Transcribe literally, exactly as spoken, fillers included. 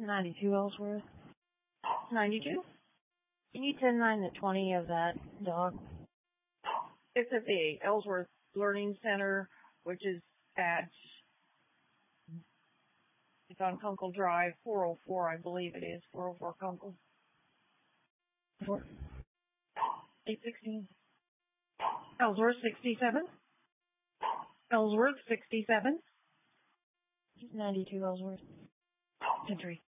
ninety-two Ellsworth. ninety-two? Can you ten nine the twenty of that dog? It's at the Ellsworth Learning Center, which is at, it's on Kunkel Drive, four oh four, I believe it is, four oh four Kunkel. Four. eight sixteen. Ellsworth sixty-seven. Ellsworth sixty-seven. ninety-two Ellsworth. Entry.